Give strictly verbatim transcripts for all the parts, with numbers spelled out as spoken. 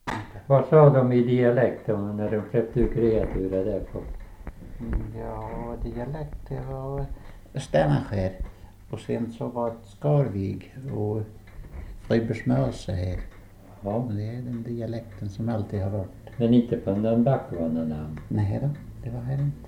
Vad sa de i dialekten när de släppte ut kreaturer där på? Ja, dialekt det var Stänaskär. Och sen så var det Skarvig och Rybersmörse här. Ja. Det är den dialekten som alltid har varit. Men inte på den backvanna namn. Nej då, det var här inte.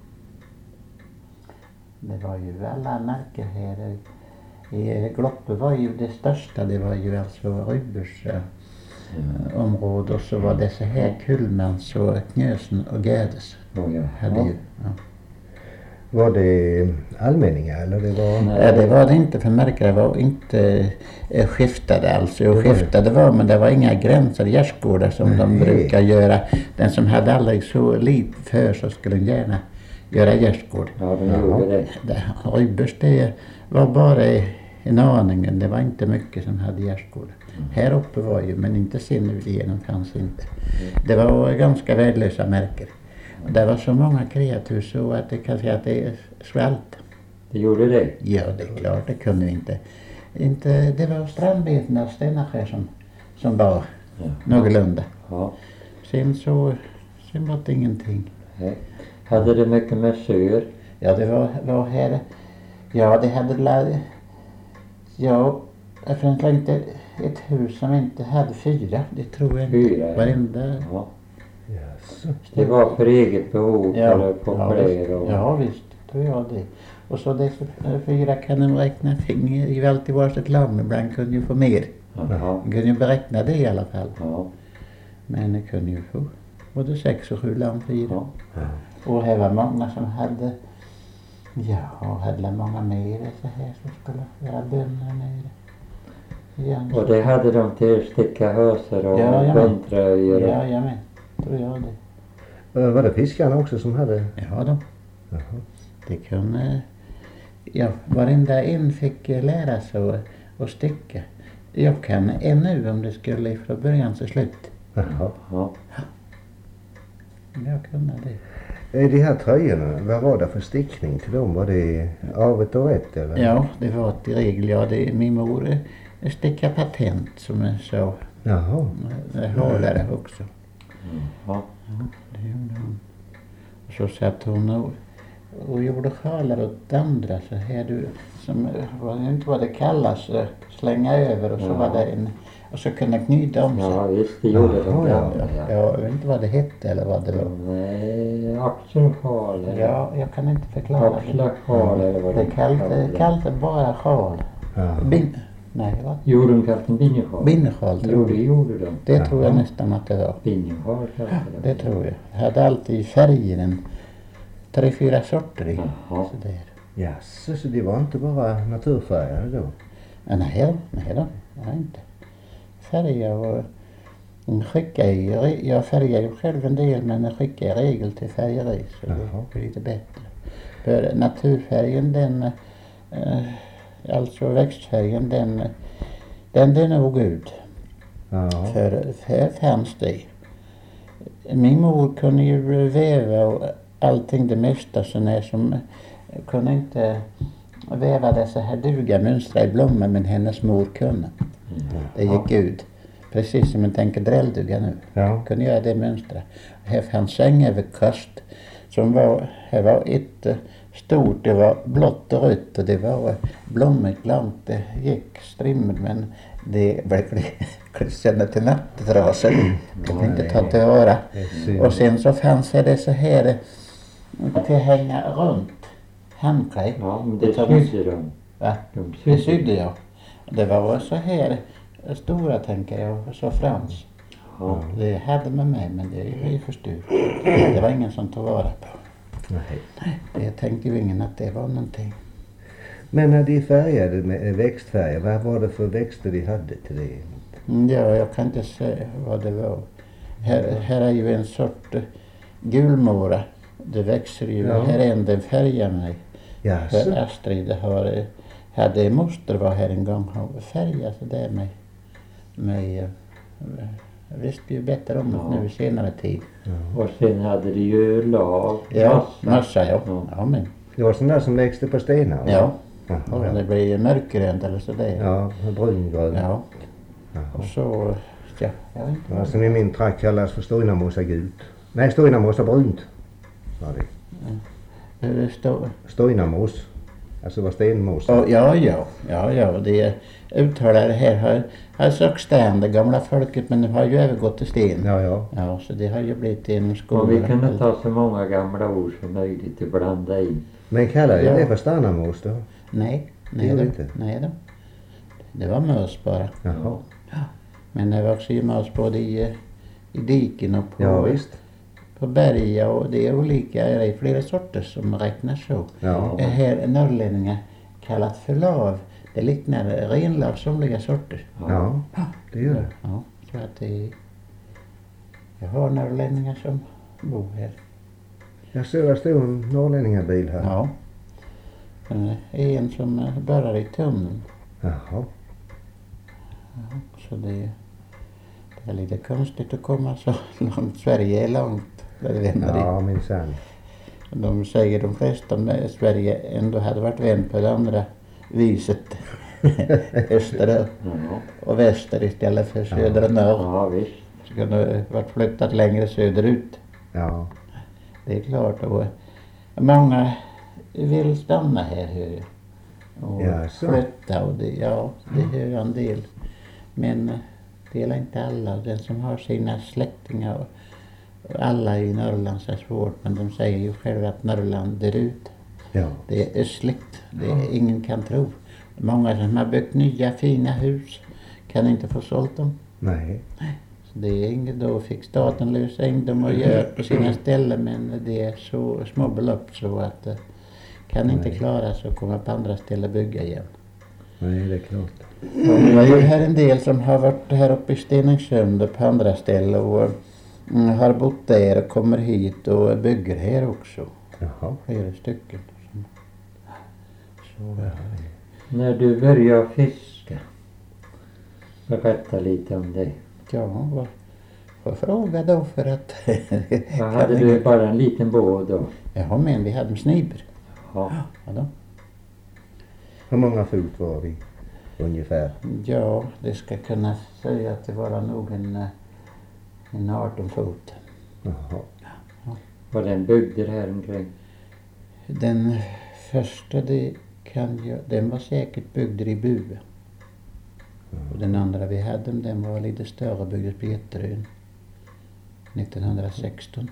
Det var ju alla märken här. I Gloppe var ju det största, det var ju alltså Rybers äh, mm. område. Och så var det så här Kullmans och Knösen och Gädes. Oh, ja. Hade Ja. ju, ja. Var det allmänningar eller det var? Nej, det var det inte, för märkare var inte eh, skiftade alltså. Och skiftade var, men det var inga gränser, gärdsgårdar som Nej. de brukar göra. Den som hade aldrig så lite för så skulle gärna göra gärdsgård. Ja, de gjorde det. det Rybers det var bara en aning, det var inte mycket som hade gärdsgårdar. Mm. Här uppe var ju, men inte sen ut igenom fanns inte. Mm. Det var ganska värdelösa märker. Och det var så många kreatur så att det kan säga att det svält. Det gjorde det? Ja, det är klart, det kunde vi inte. inte det var strandbeten av Stenakär som, som var Ja. någorlunda. Ja. Sen så, sen var det ingenting. Ja. Hade det mycket med syr? Ja, det var, var här, ja det hade lär, ja, jag tror inte ett hus som inte hade fyra, det tror jag inte. Fyra? Varenda. Ja. Yes. Det var för eget behov Ja, eller på ja, fler och... ja visst, tror jag det. Och så det fyra kan de räkna finger i allt i varsitt land, ibland kunde ju få mer. Jaha. Man kunde ju beräkna det i alla fall. Ja. Men det kunde ju få både sex och sju lamm fyra. Ja. Ja. Och här var många som hade, ja, hade många mer så här som skulle göra bönder nere. Ja, Och det hade de till att sticka höser och Ja, ja, men- böntröjor och... ja, jag med, tror jag det. Var det fiskarna också som hade? Ja då, Jaha. det kunde, ja, varenda en fick eh, lära sig att, att sticka. Jag kan ännu om det skulle från början till slut. Jaha. Ja. Jag kunde det. Eh, De här tröjorna, vad var det för stickning till dem? Var det avet och rätt eller? Ja, det var i regel, ja, det, min mor eh, stickade patent som jag sa. Jaha. Det hårdare också. Ja. Ja, det gjorde hon. Och så satt hon och, och gjorde sjalar åt andra så här du, som var inte vad det kallas, eh, slänga över och så Ja. var det en, och så kunde knyta om sig. Ja, visst, det gjorde de. Jaha, Ja, Ja, ja. jag vet inte vad det hette eller vad det var. Nej, axelsjal eller Ja, jag kan inte förklara det. axlarsjal eller vad Det de kallade, kallade bara sjal. Ja. Bin, nej, vad? Gjorde de kanske en binnesjal? Binnesjal Jo, tror det jag. gjorde de. Det tror jag Jaha. nästan att det var. Binnesjal kanske Det tror jag. Jag hade alltid färger, en tre, fyra sorter i. Jaha. Sådär. Jaså, så det var inte bara naturfärger då? Ja, nej då, nej då, nej inte. Färger och mm, skicka i, jag färgar ju själv en del men jag skickar i regel till färgeri så Jaha. det blir lite bättre. För naturfärgen den, eh, alltså växtfärgen den, den den är nog ut. Ja. För här fanns det. Min mor kunde ju väva och allting det mesta så när som kunde inte väva dessa här duga mönstra i blommor men hennes mor kunde. Det gick ut. Precis som man tänker drällduga nu. Ja. Kunde göra det mönstra. Här fanns sängöverkast som var, här var ett eh, stort, det var blått och rött och det var blommigt långt. Det gick strimmigt men det verkligen kände till nattetraser. Det kan inte ta till vara. Det är synd. Och sen så fanns det så här eh, till hänga runt handklädd. Ja, men det tar man- sydde de. Va? De Det sydde. sydde jag. Det var så här stora tänker jag, och så frans. Ja. Det hade med mig men det är ju förstört. Det var ingen som tog vara på. Nej. Det tänkte ju ingen att det var någonting. Men när de färgade med växtfärger, vad var det för växter de hade till det? Mm, Ja, jag kan inte säga vad det var. Här, här är ju en sort eh, gulmåra. Det växer ju, Ja. här är en den färgar mig. För Jaså? Astrid har, eh, hade moster var här en gång och färgade så där med, med eh, jag visste ju bättre om det Ja. nu i senare tid. Och sen hade de ju lav, Ja, massa. massa ja. Ja. Ja, men, Det var sådana där som växte på stenar? va? ja. Jaha, Och ja. det blir mörkgrönt eller sådär. Ja, brungrön. Ja. Jaha. Och så ja. Jag vet inte. Ja, som i min trakt kallas för Stojnamosa gult. Nej, Stojnamosa brunt. Ja, det. Hur det står? Stojnamos. Alltså var stenmosa. Oh, ja, ja, ja, ja, det uttalade här har, har sagt sten, det gamla folket, men det har ju övergått till sten. Ja, ja. Ja, så det har ju blivit en skola. Och vi kunde ta så många gamla ord som möjligt och blanda in. Men kallar jag Ja. det för Stannamos då? Nej, nej gjorde då. inte. Nej då. Det var mös bara. Jaha. Men det var också ju mös både i, i diken och på, Ja, visst. på berg, och det är olika, det är flera sorter som räknas så. Ja. Det här norrlänningar kallat för lav. Det liknar renlav somliga sorter. Ja, det gör det. Ja, så att det jag har norrlänningar som bor här. Jag såg det stod en norrlänningabil här. Ja. Det är en som börjar i tunneln. Jaha. Så det, det är lite konstigt att komma så långt. Sverige är långt. Där det vänder Ja, minsann. i. De säger de flesta med Sverige ändå hade varit vänd på det andra viset. Öster Ja, och väster istället för söder och norr. ja visst. Så kunde det varit flyttat längre söderut. Ja. Det är klart. Och många vill stanna här hör jag. Och Ja, så. flytta och det, ja, det hör jag en del. Men eh, det är inte alla. Den som har sina släktingar och, och alla i Norrland så är svårt. Men de säger ju själva att Norrland är ut. Ja. Det är östligt. Det är, ingen kan tro. Många som har byggt nya fina hus kan inte få sålt dem. Nej. Så det är inget, då fick staten lösa in dem och göra på sina ställen, men det är så små belopp så att det kan inte Nej. klara sig att komma på andra ställen och bygga igen. Nej, det är klart. Och det var ju här en del som har varit här uppe i Stenungsund och på andra ställen och mm, har bott där och kommer hit och bygger här också. Jaha. Flera stycken. Så, ja. När du började fiska, berätta lite om det. Ja, vad, vad fråga då för att... Vad hade du bara en liten båt då? Ja, men vi hade en sniber. Ja. Ja, då. Hur många fot var vi ungefär? Ja, det ska kunna säga att det var nog en, eh, en arton fot. Jaha. Var den byggd här omkring? Den första, det kan jag, den var säkert byggd i Bue. Och den andra vi hade, den var lite större, byggdes på Jätterön nittonhundrasexton.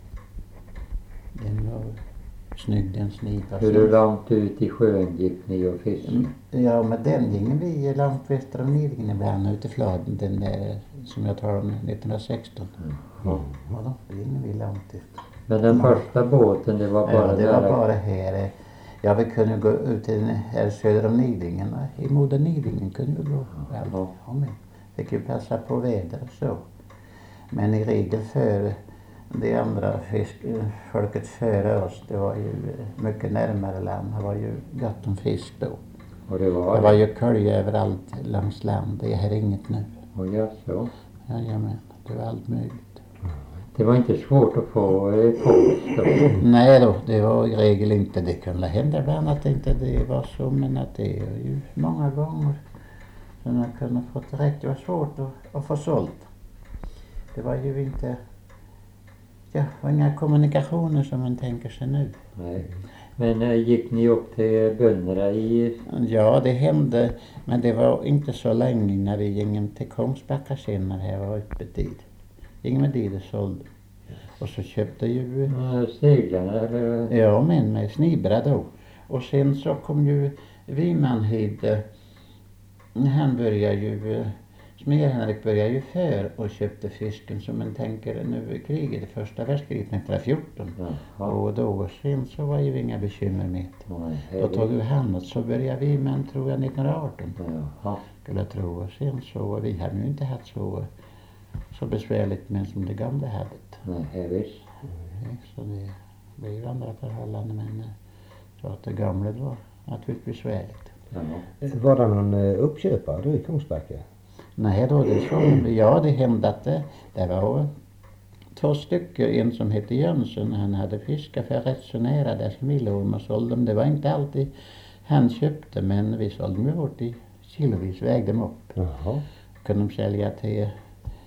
Den var snygg, den snipa. Hur långt ut i sjön gick ni och fiskade? Ja, men den gingen vi långt väster om Nidingen ibland ute i Fladen, den där som jag tar om nittonhundrasexton. Ja. Ja då, det gingen vi långt ut. Men den första båten, det var bara Ja, det var nära- bara här. Ja, vi kunde gå ut till den här söder om Nidingen. I Moder Nidingen kunde vi gå. Ja. Ja, men fick ju passa på väder och så. Men i regel för det andra fisk, folket före oss, det var ju mycket närmare land. Det var ju gott om fisk då. Och det var Det var ju kolja överallt längs land. Det är här inget nu. Och ja, så. Jajamän, det var allt möjligt. Det var inte svårt att få eh, fångst då. Nej då, det var i regel inte. Det kunde hända ibland att inte det var så, men att det är ju många gånger så man kunde fått rätt. Det var svårt att, att få sålt. Det var ju inte, ja, det var inga kommunikationer som man tänker sig nu. Nej. Men eh, gick ni upp till bönderna i... Ja, det hände, men det var inte så länge när vi gick till Kungsbacka sen när det var öppet tid. Gick med dit och sålde. Och så köpte ju... eh, Seglarna eller? Ja, men med snibra då. Och sen så kom ju Vimanhid, eh, han började ju, eh, Smer-Henrik började ju för och köpte fisken som man tänker nu i kriget, det första världskriget nittonhundrafjorton. Jaha. Och då och sen så var ju inga bekymmer med det. Nej, Då tog vi hand och så började vi men tror jag nittonhundraarton. Jaha. Skulle jag tro. Och sen så, vi hade ju inte haft så, så besvärligt men som det gamla hade. Nej, visst. Nej, så det blev ju andra förhållanden men eh, så att det gamla var naturligtvis besvärligt. Ja. Var det någon eh, uppköpare då i Kungsbacka? Nej då, det så, ja det hände att det, det var två stycken, en som hette Jönsson, han hade fiskat för rätt så nära där som Millorm och sålde dem. Det var inte alltid han köpte men vi sålde dem ju bort i kilovis, vägde dem upp. Jaha. Kunde de sälja till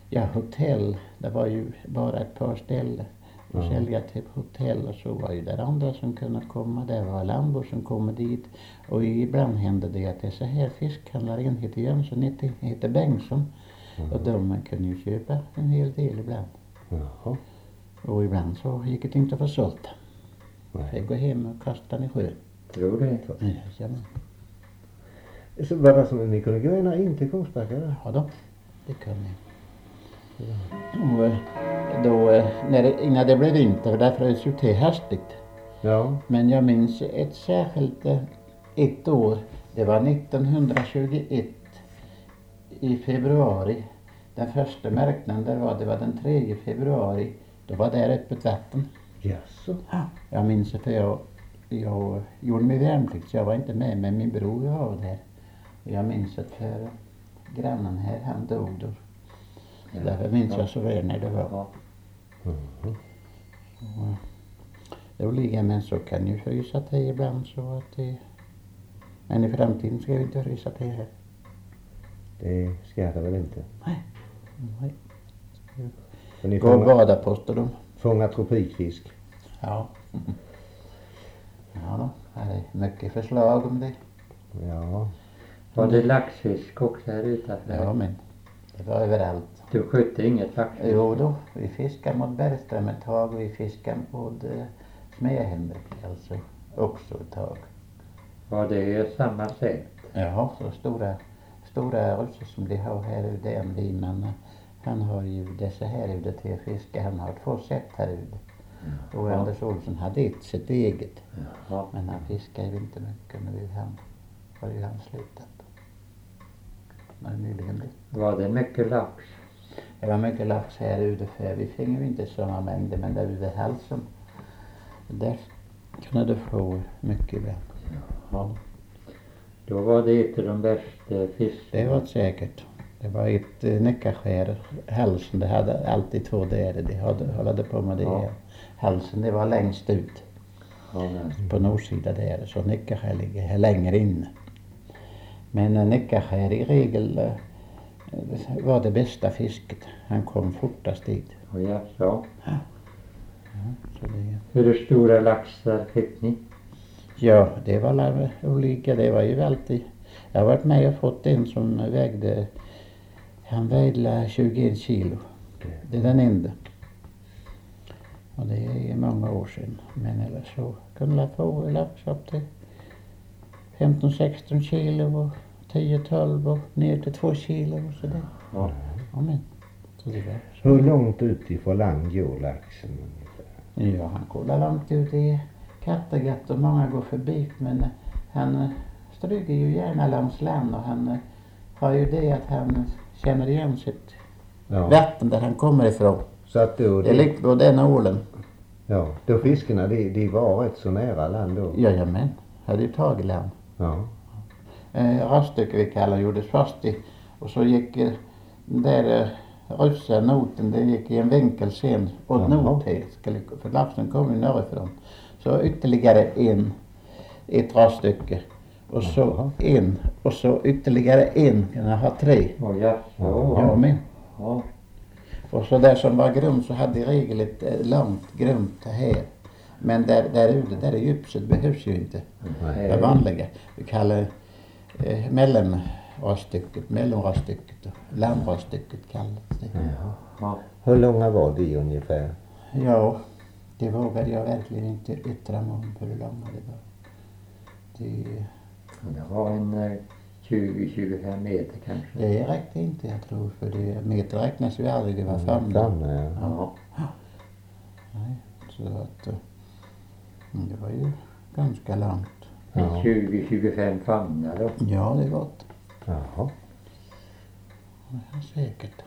Ja, hotell. Det var ju bara ett par ställen. Och Ja. sälja till hotell och så var ju det andra som kunde komma. Det var Lambo som kom dit. Och ibland hände det att det så här fiskhandlare, en heter Jönsson, en heter Bengtsson. Mm. Och de kunde ju köpa en hel del ibland. Jaha. Och ibland så gick det inte att få sålt. Nej. Fick gå hem och kasta den i sjön. Tror det. Jajamän. Så var det som ni kunde gå ända in till Kungsbacka där? Ja då, det kunde jag. Och eh, då, eh, när det, innan det blev vinter, för där frös ju till hastigt. Ja. Men jag minns ett särskilt eh, ett år, det var nittonhundratjugoett i februari. Den första märknaden där var, det var den tredje februari. Då var det öppet vatten. Jaså? Ja. Jag minns det för jag, jag gjorde min värnplikt så jag var inte med, men min bror var där. Och jag minns att för grannen här, han dog då. Ja. Därför minns Ja. jag så väl när det var. Ja. Mhm. Och då ligger men så kan ju frysa till ibland så att det... Men i framtiden ska vi inte frysa till här. Det ska det väl inte. Nej. Nej. Så ni Gå och fångar, bada påstår de. fångar tropikfisk? Ja. Ja då, här är mycket förslag om det. Ja. Var det laxfisk också här utanför? Ja men, det var överallt. Du skötte inget laxfisk? Jo då, vi fiskar mot Bergström ett tag och vi fiskar mot eh, Smedhenrik alltså också ett tag. Var det samma sätt? Ja, så stora, stora röster som de har här ute än vi, men eh, han har ju dessa här ute till att fiska, han har två sätt här ute. Och Anders Olsson hade ett sitt eget, Ja. men han fiskar ju inte mycket nu, han har ju han slutat. Men nyligen blivit. Var det mycket lax? Det var mycket lax här ute för vi fick ju inte sådana mängder, men där ute i halsen, där kunde du få mycket ibland. Ja. Då var det ett av de bästa fiskarna. Det var säkert. Det var ett eh, näckarskär, halsen, det hade alltid två där, de hade, höll på med det. Ja. Halsen, det var längst ut Ja, men. på nordsidan där, så näckarskär ligger här längre inne. Men eh, näckarskär i regel eh, var det bästa fisket. Han kom fortast dit. Och jag sa, Så det, hur stora laxar fick ni? ja, det var la- olika. Det var ju alltid. Jag har varit med och fått en som vägde, han vägde tjugoett kilo. Det är den enda. Och det är många år sedan. Men eller så kunde jag få lax upp till femton sexton kilo och tio tolv och ner till två kilo och sådär. Ja. Ja men. Så det var så. Hur långt ut ifrån land går laxen ungefär? Ja, han kollar långt ut i Kattegatt och många går förbi, men eh, han eh, stryker ju gärna längs land och han eh, har ju det att han känner igen sitt Ja. vatten där han kommer ifrån. Så att då, Det är likt på den ålen. ja, då fiskarna de, de var rätt så nära land då? Jajamän, hade ju tagit land. Ja. Eh, raststycke vi kallar gjordes fast i och så gick eh, den där eh, ryssa noten, den gick i en vinkel sen åt Jaha. nord till, skulle- för laxen kom ju norrifrån. Så ytterligare en, ett raststycke och så Jaha. en och så ytterligare en, kan jag ha tre. Och jag Ja. Ja, men. Ja. Och så där som var grund så hade i regel ett eh, långt grunt här. Men där, där ute, där i djupset behövs ju inte. Nej. Det vanliga. Vi kallar eh, mellanraststycket, mellanraststycket och landraststycket kallas det. Ja. Ja. Hur långa var de ungefär? Ja, det vågade jag verkligen inte yttra mig om hur långa det var. Det, Det var en eh, tjugo till tjugofem meter kanske. det räckte inte jag tror, för det, meter räknas ju aldrig, det var framme. Framme, ja. Ja. Nej, så att eh, det var ju ganska långt. Ja. tjugo till tjugofem famnar då. Ja, det var det. Jaha. Ja, säkert.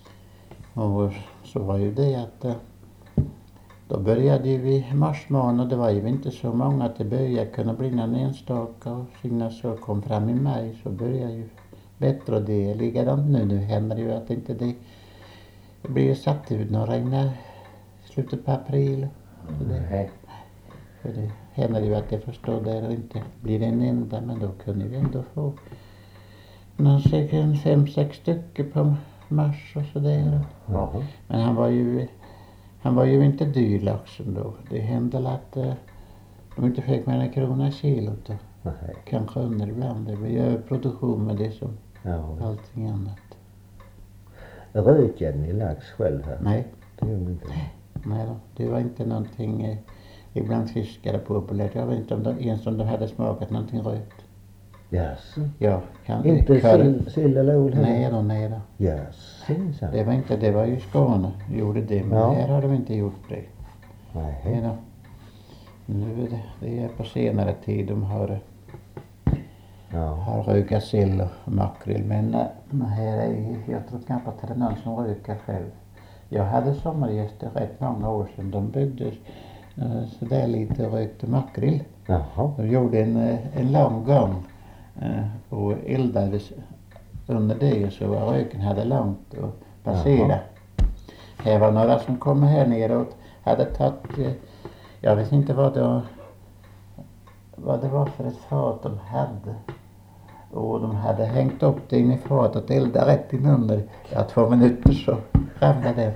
Och så var ju det att eh, då började ju vi i mars månad, det var ju inte så många att det började kunna bli någon enstaka och sen så kom fram i maj så började ju bättre och det är likadant nu. Nu händer det ju att inte det, det blir satt ut några regn i slutet på april. Så det, Nej. för det händer ju att det förstår där inte blir en enda, men då kunde vi ändå få någon säkert fem, sex stycken på mars och sådär. Jaha. Men han var ju, han var ju inte dyr laxen då. Det hände att eh, de inte fick mer än krona kilot då. Nej. Kanske under ibland. Det blir ju produktion med det som Ja. allting annat. Röker ni lax själv här? Nej, Det gör ni inte. nej då. Det var inte någonting eh, ibland fiskare populärt. Jag vet inte om de, ens om de hade smakat någonting rökt. Jaså? Ja, kan Inte kar- sill, sill eller ål heller? Nej då, nej då. Jaså, minsann. Det var inte, det var ju Skåne gjorde det, men Ja. här har de inte gjort det. Nej Nej. då. Nu är det, det är på senare tid de har, Ja. har rökat sill och makrill, men äh, här är, jag tror knappast att det är någon som rökar själv. Jag hade sommargäster rätt många år sedan. De byggde äh, sådär lite och rökte makrill. Jaha. De gjorde en, eh, en lång gång eh, och eldades under det så var röken hade långt och passera. Här var några som kom här neråt, hade tagit, eh, jag vet inte vad det, vad det var för ett fat de hade. Och de hade hängt upp det in i fatet och eldat rätt in under. Ja, två minuter så ramlade det.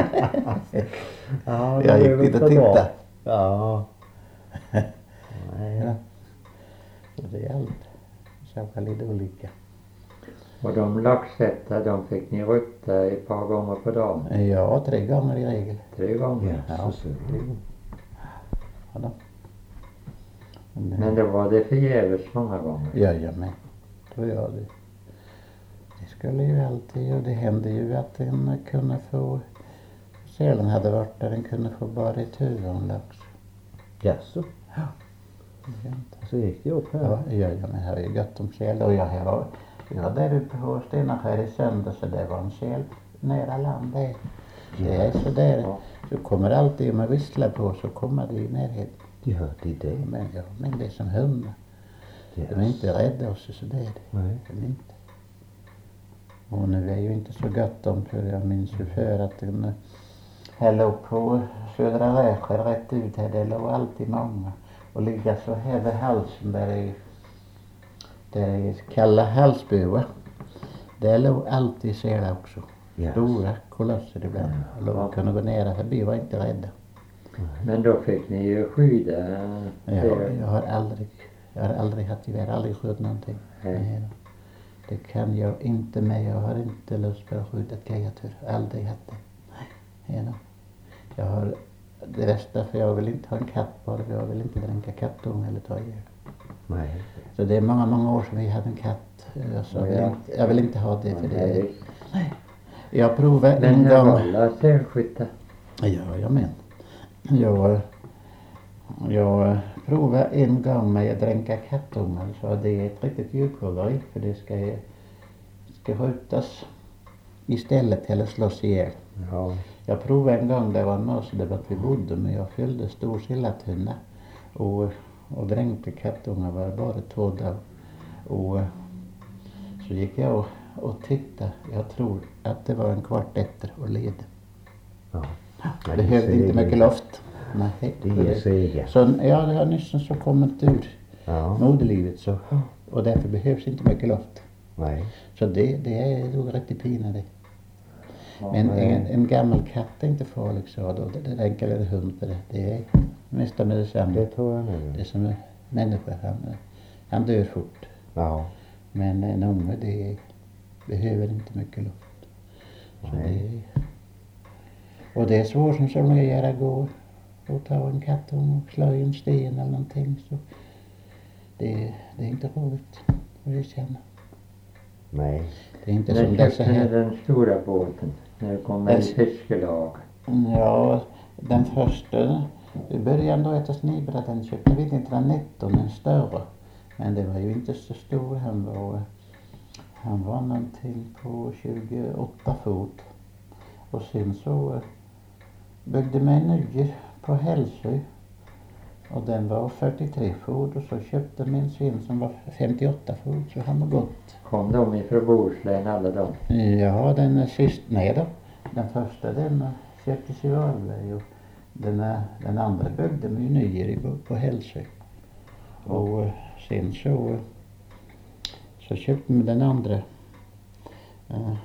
Ja, Jag gick dit och tittade. Ja. Nej. Ja. Så det är allt. Så var lite olika. Och de laxättar, de fick ni rykta ett par gånger på dagen? Ja, tre gånger i regel. Tre gånger? Ja, Ja. så ser Ja, då. Men, Men det var det förgäves många gånger? Jajamän, tror jag det. Det skulle ju alltid, och det hände ju att den kunde få, sälen hade varit där, den kunde få bara ett huvud om lax. Jaså? Ja. Så gick det upp här? Ja, jajamän, här är gott om säl. Och jag här var, jag var där uppe på Stenaskär i söndag, så det var en säl nära land där. Det är så där, Ja. så kommer alltid, om man visslar på så kommer det i närheten. Gör de det? Men, ja, men det är som hundar. De är inte rädda och så sådär. Nej. De är inte. Och nu är ju inte så gott om, för jag minns ju för att den eh, här låg på Södra Räsjö rätt ut här, det låg alltid många. Och ligga så här vid halsen där är, där är kalla halsbua. Där låg alltid sälar också. Yes. Stora kolosser ibland. Och låg, kunde gå nära förbi, var inte rädda. Men då fick ni ju skydda Ja, det. jag har aldrig, jag har aldrig haft gevär, aldrig skjutit någonting. Nej. Nej då. Det kan jag inte med, jag har inte lust på att skjuta ett kreatur, aldrig haft det. Nej då. Jag har det värsta, för jag vill inte ha en katt bara, för jag vill inte dränka kattung eller ta ihjäl. Nej. Så det är många, många år sedan vi hade en katt. Jag sa, jag, vill Ja. inte, jag vill inte ha det, för det är, Nej. jag provade Men en det gång. var alla sälskyttar? Ja, jag men. Jag, jag provade en gång med att dränka kattungar, så det är ett riktigt djurplågeri, för det ska, ska skjutas istället eller slås ihjäl. Ja. Jag provade en gång, det var en mösdebatt vi bodde med, jag fyllde stor sillatunna och, och dränkte kattungar var bara två dagar. Och så gick jag och, och tittade, jag tror att det var en kvart efter och led. Ja. Det behövde inte mycket luft. Nej, Det är sega. så ja, det har nyss så kommit ur Ja. moderlivet så, och därför behövs inte mycket luft. Nej. Så det, det är nog riktigt pina det. Ja, Men nej. en, en gammal katt är inte farlig så då, det, det räcker en hund för det. Det är mesta med detsamma. Det tror jag nog. Det är som en människa, han, han dör fort. Ja. Men en unge, det behöver inte mycket luft. Så Nej. det, och det är svårt som så man göra gå och ta en kattunge och slå i en sten eller någonting, så det, det är inte roligt att det känna. Nej. Det är inte När som dessa köpte ni här. den stora båten? När det kom en Den- fiskelag? Ja, den första, i början då efter Snibra, den köpte vi nittonhundranitton, en större. Men det var ju inte så stor, han var, han var någonting på tjugoåtta fot. Och sen så eh, byggde man en ny på Hälsö. Och den var fyrtiotre fot, och så köpte min son som var femtioåtta fot, så han var gott. Kom de ifrån Bohuslän alla de? Ja, den sista, nej då. Den första den eh, köptes i Varberg, och den, eh, den andra byggde man ju nyer i, på Hälsö. Och eh, sen så, eh, så köpte man den andra. Eh,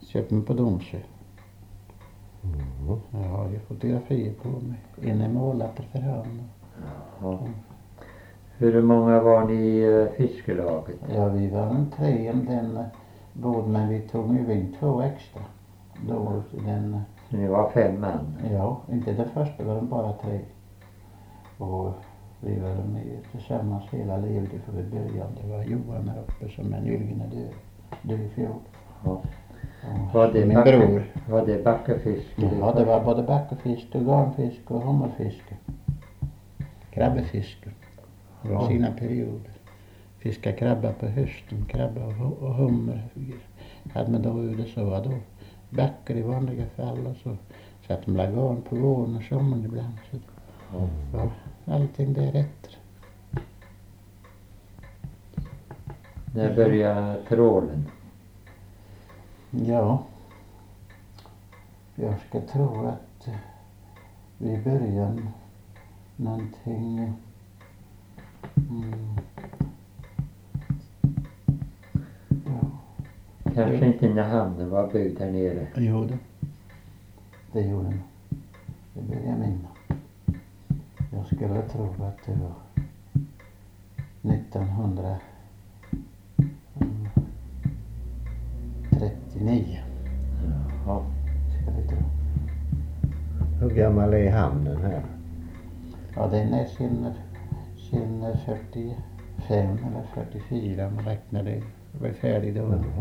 köpte mig på Domsö. Mm. Jag har ju fotografier på mig. Inne målat för hörn. Ja. Hur många var ni i eh, fiskelaget? Ja, vi var en tre om den eh, båd, men vi tog ju in två extra. Då den, Så ni var fem man? ja, inte det första var de bara tre. Och vi var med tillsammans hela livet för vi började. Det var Johan här uppe som är nyligen är död. Död i fjol. Ja. Och Var det, min backe, bror. var det backefisk? Ja, det var både backafisk och garnfisk och hummerfiske. Krabbefiske. Det var Ja. sina perioder. Fiska krabba på hösten, krabba och, hu- och hummer. Hade man då ute så var då backar i vanliga fall och så satt de la garn på våren och sommaren ibland. Så Ja. var allting därefter. När började trålen? Ja, jag ska tro att eh, vi börjar någonting eh, mm, ja, Kanske inte när hamnen var byggd här nere. jo det, det gjorde den. Det började jag minna. Jag skulle tro att det var nittonhundratrettionio. Ja. Ska vi tro. Hur gammal är hamnen här? Ja, den är sin, sin fyrtiofem eller fyrtiofyra om man räknar det. Det var färdig då. Jaha.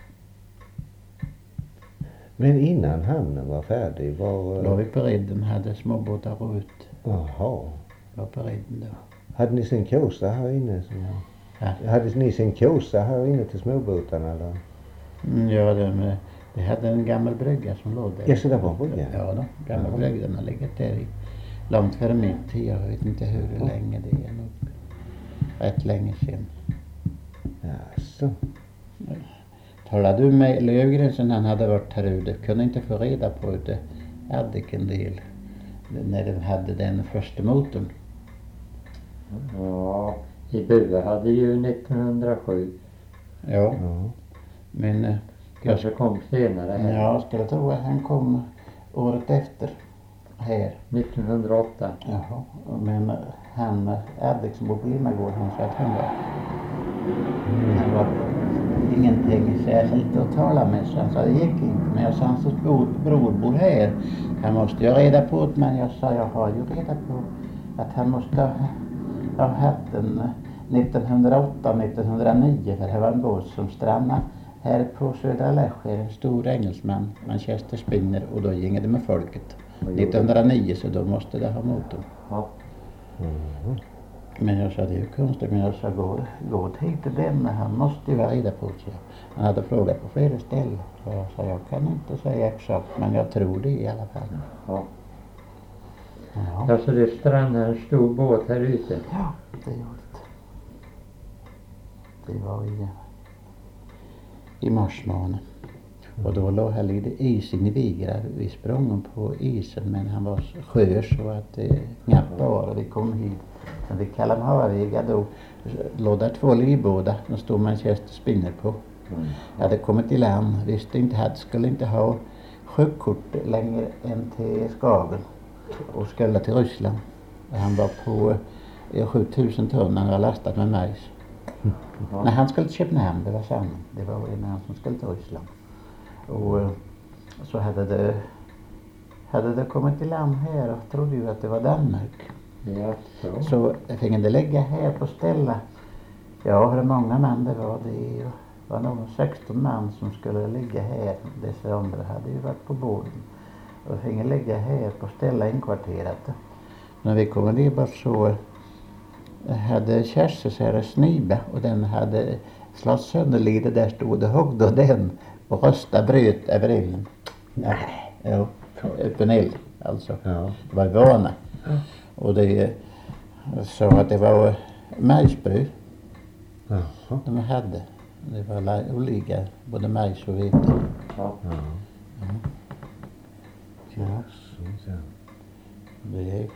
Men innan hamnen var färdig var... Då var vi på redden, hade småbåtar ut. Jaha. Var på redden då. Hade ni sin kosa här inne? Som... Ja. Hade ni sin kosa här inne till småbåtarna eller? Mm, ja, de, det hade en gammal brygga som låg där. Ja, så det var en brygga? Ja, då, gamla Ja. bryggan har legat där i långt före min tid. Jag vet inte hur länge det är nog. Rätt länge sedan. Jaså. Talade du med Lövgren sen han hade varit här ute? Kunde inte få reda på det. Hade en del. När de hade den första motorn. Ja, i Bue hade ju nittonhundrasju. Ja, Ja. men eh, Kanske kom senare här. ja, jag skulle tro att han kom året efter här. nittonhundraåtta. Jaha, men han, Adlik som bor på Limagård, han sa att han var, han var ingenting särskilt att tala med. Så han sa det gick inte. Men jag sa hans bror, bror bor här. Han måste ju ha reda på det. Men jag sa jag har ju reda på att han måste ha, ha haft en nittonhundraåtta nittonhundranio. För det var en båt som strandade här på Södra Läscher. En stor engelsman, Manchester Spinner. Och då gick det med folket. nittonhundranio, så då måste det ha motor. Ja. Mm. Men jag sa det är ju konstigt, men jag sa gå, gå hit till den, han måste ju vara reda på det. Han hade frågat på flera ställen. Så jag sa jag kan inte säga exakt, men jag tror det i alla fall. Ja. Ja, Ja, så det strandade en stor båt här ute. ja det gjorde det. Det var i, i mars månad. Och då låg här lite is in i Vigra. Vi sprang på isen, men han var skör så att det knappt var. Och vi kom hit. Men vi kallade Havaviga då. Låg där två livbåtar. De stod Manchester Spinner på. Mm. Jag hade kommit i land. Visste inte att skulle inte ha sjökort längre än till Skagen. Och skulle till Ryssland. Och han var på eh, sjutusen ton. Han var lastat med majs. Ja. Nej, han skulle till Köpenhamn. Det var samma. Det var en annan som skulle till Ryssland. Och eh, så hade det, hade det kommit till land här och trodde ju att det var Danmark. Ja, så. Så jag fick det lägga här på ställa. Ja, hur många man det var. Det var nog sexton man som skulle ligga här. Dessa andra hade ju varit på båten. Och jag fick ligga här på ställa inkvarterat. När vi kom ner bort så hade Kerstin så här sniba och den hade slått sönder lite. Där stod det högg då den och rösta bröt över illen. Nej, jo, öppen eld alltså. Ja. Det var vana. Och det så att det var majsbröd Jaha. de hade. Det var la- olika, både majs och vete. Ja. Ja. Ja, Så, så. det är...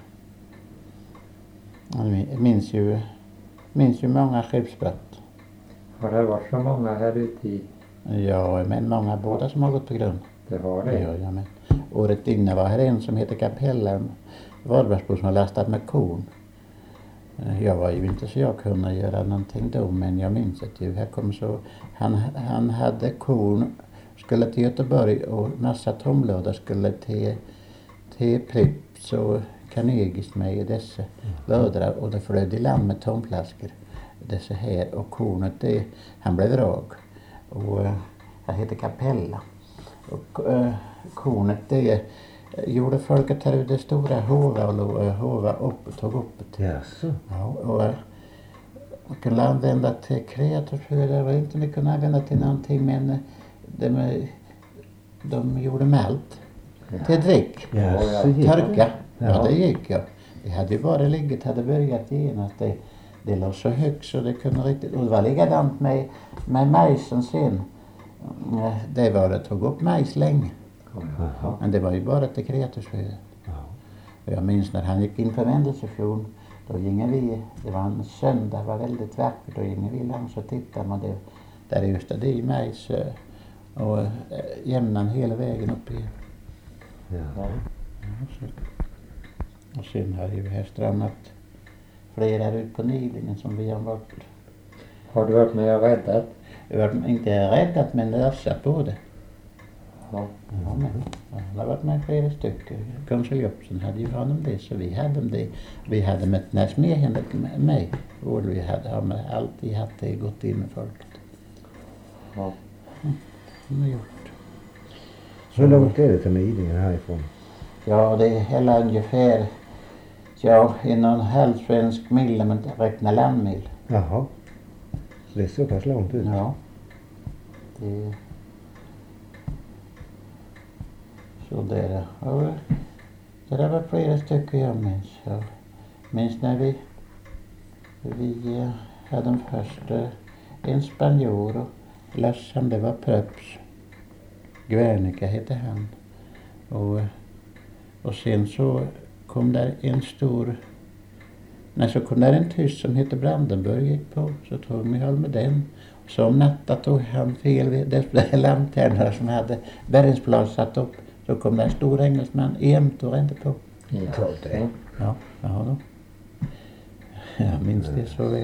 Jag minns ju, minns ju många skeppsbrott. Har det varit så många här ute i Ja, men många båda som har gått på grund. Det har det. Ja, ja, men året innan var här en som heter Kapella, en Varbergsbo som har lastat med kon. Jag var ju inte så jag kunde göra någonting då, men jag minns att ju här kom så, han, han hade kon, skulle till Göteborg och massa tomlådor skulle till, till Pripps och Carnegies med i dessa lådor och det flöd i land med tomflaskor. Dessa här och konet det, han blev drag och uh, han heter Kapella och uh, konet det gjorde folket här ute stora hova och uh, hova upp och tog upp det. Jaså? Ja, och uh, man kunde använda till kreatursföda, jag vet inte om det kunde använda till någonting men uh, de, de gjorde malt till drick, Jaså, torka, ja. Ja. Det gick ja. Det hade ju bara ligget, hade börjat genast det. Det låg så högt så det kunde riktigt, och det var likadant med, med majsen sen. Det var det tog upp majs länge. Jaha. Men det var ju bara till kreatursföda. Ja. Och jag minns när han gick in på vändelsefjord, då ginge vi, det var en söndag, det var väldigt vackert, då ginge vi långs och tittade och det, där just det är majs och äh, jämnan hela vägen upp igen. Ja. Ja. Ja, så. Och sen har ju här strannat flera ut på Nidingen som vi har varit. Har du varit med och räddat? Vi har varit, inte räddat men lösat på det. Ja. Ja, men han har varit med flera stycken. Konsul Jobsen hade ju honom det så vi hade det. Vi hade med när smedhändet med mig. Och vi hade har med alltid haft det gått in med folket. Ja. De har gjort. Hur långt är det till Nidingen härifrån? Ja, det är hela ungefär ja, en och en halv svensk mil men räkna landmil. Jaha. Så det är så pass långt ut? Ja. Det så där. Och det där var flera stycken jag minns. Jag minns när vi vi eh, hade den första en spanjor och Lassan det var Pröps. Guernica hette han. Och och sen så kom där en stor, nej så kom där en tysk som heter Brandenburg gick på, så tog vi håll med den. Och så om natta tog han fel vid dess lanternor som hade bärgningsplan satt upp. Så kom där en stor engelsman jämt och rände på. Ja. Klart det. Ja, ja då. Jag minns det så väl.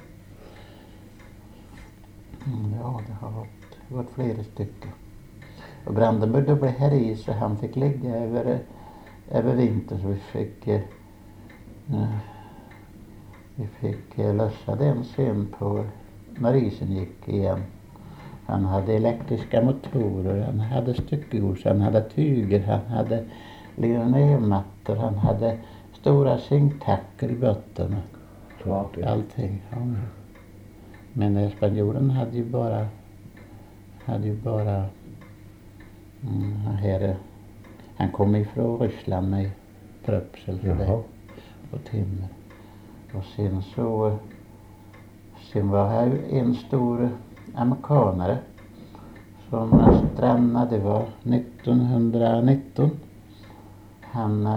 Mm, ja, det har varit, det har varit flera stycken. Och Brandenburg då blev här i så han fick ligga över över vintern så vi fick eh, vi fick eh, lösa den sen på när isen gick igen. Han hade elektriska motorer, han hade styckegos, han hade tyger, han hade linoleumattor, han hade stora zinktackor i botten. Klart det. Allting. Ja. Men eh, spanjoren hade ju bara hade ju bara mm, här han kom ifrån Ryssland med pröpsel för det och timmer. Och sen så sen var här ju en stor amerikanare som strandade, det var nittonhundranitton. Han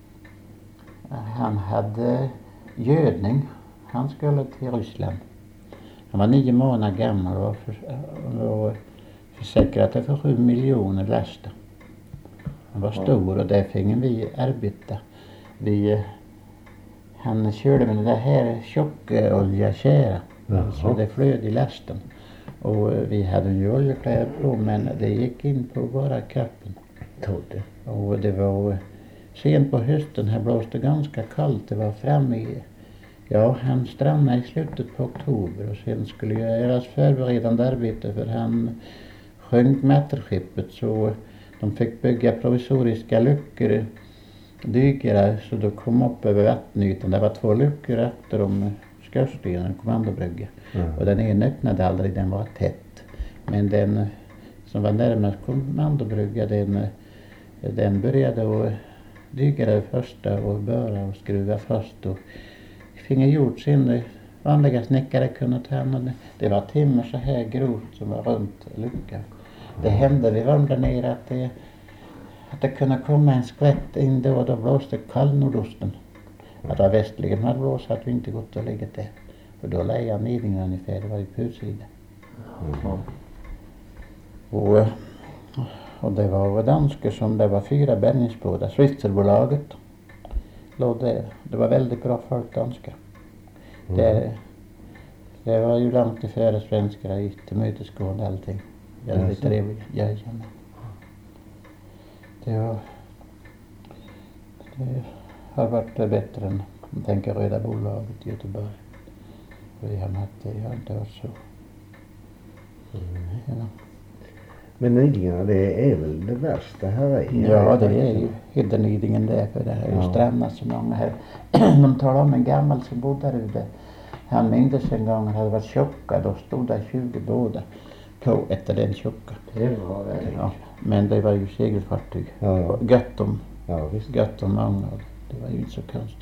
han hade gödning. Han skulle till Ryssland. Han var nio månader gammal och för, och försäkrat för sju miljoner laster. Han var stor och där fick vi arbeta. Vi, han körde med det här tjockoljakära. Så det flöd i lasten. Och vi hade ju oljekläder på men det gick in på bara kroppen. Trodde. Och det var sent på hösten, här blåste ganska kallt. Det var framme i, ja han strandade i slutet på oktober och sen skulle jag göras förberedande arbete för han sjönk mäterskeppet så de fick bygga provisoriska luckor, dykare, så då kom upp över vattenytan. Det var två luckor efter om skorstenen, kommandobrygga. Mm. Och den ena öppnade aldrig, den var tätt. Men den som var närmast kommandobrygga, den, den började och dykare första och böra och skruva fast och finge gjort sin vanliga snickare kunde ta hand om det. Det var timmer så här grovt som var runt luckan. Det hände vid varm där nere att det, att det kunde komma en skvätt in då och då blåste kall nordosten. Att det var västligen hade blåst att vi inte gått och legat där. För då lär jag Nidingen ungefär, det var ju på utsidan. Ja. Och, eh, och det var danskar som, det var fyra bärgningsbåtar. Schweizerbolaget låg där. Det var väldigt bra folk, danskar. Mm. Det, det var ju långt ifrån svenskar i tillmötesgående allting. Väldigt Jaså? trevligt. Jajamän. Det var, det har varit bättre än, jag tänker, Röda bolaget i Göteborg. Vi har haft det, jag har inte varit så. Mm. Ja. Men Nidingarna, det är väl det värsta här är? Ja, det är ju Hedernidingen där, för det har ju Ja. strannat så många här. De talar om en gammal som bodde där ute. Han mindes en gång han hade varit tjocka, då stod det tjugo båda på efter den tjocka. Det var väl. Ja, men det var ju segelfartyg. Ja, ja. Gött om, Ja, visst. gött om många. Det var ju inte så konstigt.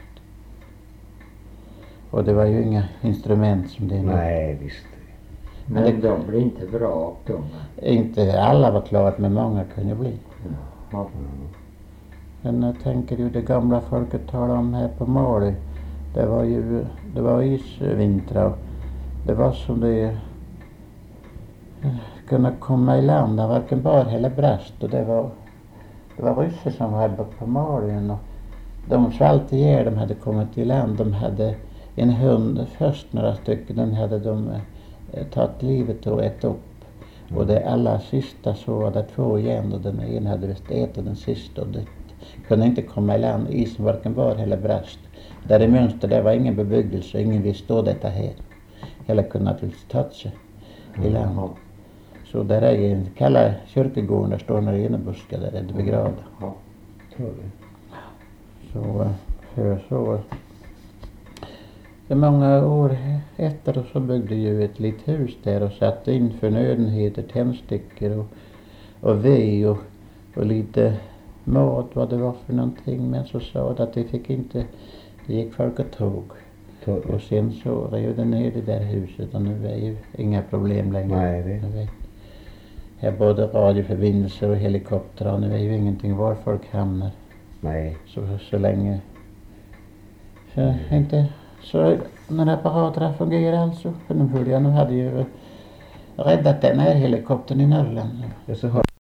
Och det var ju inga instrument som det är nu. Nej, visst. Men det- de blir inte bra de. Inte alla var klart, men många kunde bli. Ja. Men jag tänker ju det gamla folket talade om här på Målö. Det var ju, det var isvintrar och det var som det eh, kunde komma i land av varken bar eller brast, och det var, det var ryssar som var uppe på Målön och de svalt ihjäl, de hade kommit i land, de hade en hund först, några stycken, den hade de eh, tagit livet och ätit upp. Och det allra sista så var det två igen och den ena hade visst ätit den sista och det kunde inte komma i land. Isen varken var eller brast. Där i mönster det var ingen bebyggelse, ingen visste då detta här. Eller kunde naturligtvis tagit sig i land. Ja. Så där är en kalla kyrkogården, där står några enebuskar, där är det begravda. Ja. Tror du? Så, för så det många år efter så byggde ju ett litet hus där och satte in förnödenheter, tändstickor och, och ved och, och lite mat, vad det var för någonting. Men så sa det att det fick inte, det gick folk och tog. Tror du? Och sen så rev det ner det där huset och nu är ju inga problem längre. Nej, det- Nu är, här både radioförbindelser och helikoptrar, nu är ju ingenting var folk hamnar. Nej. Så, så länge. Så inte så när apparaterna fungerar alltså. För nu hörde jag, nu hade ju räddat den här helikoptern i Norrland. Ja, så har